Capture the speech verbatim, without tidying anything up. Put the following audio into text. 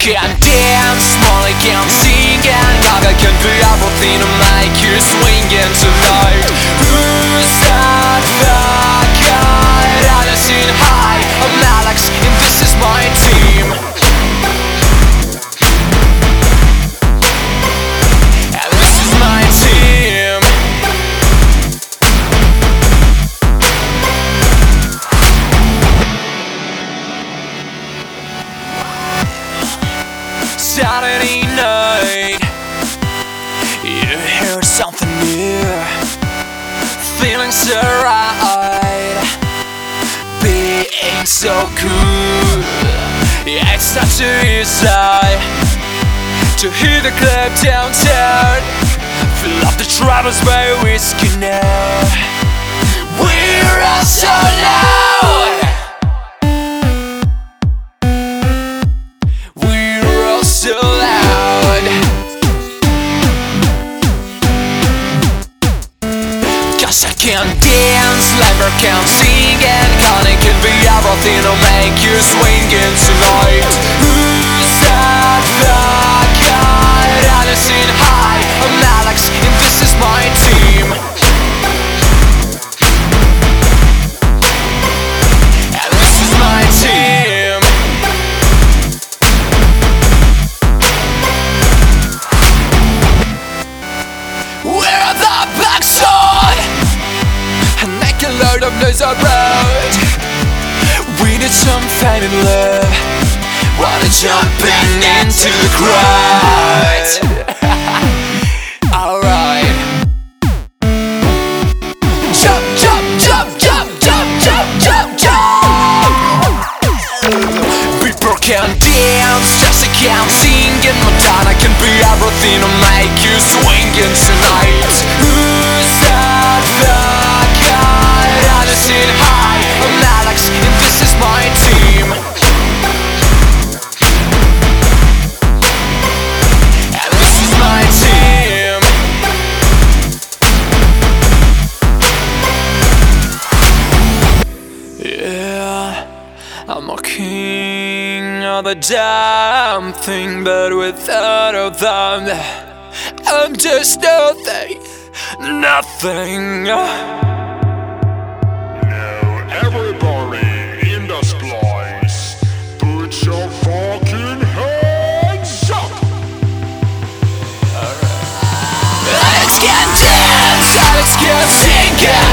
can dance, Molly can sing, and Gaga can do everything to make you swinging tonight. Who's that bad guy? Addison High, I'm Alex, and this is my team. And this is my team. Saturday night, you hear something new, feeling so right, being so cool. Yeah, it's not too easy to hit the club downtown, fill up the troubles by whiskey now. We're all so loud, so loud, 'cause I can dance, Liver can sing, and Connie can be everything to make you swinging tonight. Who's that bad guy? Addison High, I'm Alex, and this is my team. And this is my team. We're the backside, and make a load of noise around. We need some fame and love, wanna jumping into the crowd. Alright. Jump, jump, jump, jump, jump, jump, jump, jump. People can dance, Jessica can sing, and Madonna can be everything to make you swinging tonight. Who's that bad guy? Addison High, I'm Alex, and this is my team. And this is my team. Yeah, I'm a king of the damn thing, but without a them, I'm just nothing, nothing. Now everybody in this place, put your fucking hands up! Alex can dance, Alex can sing,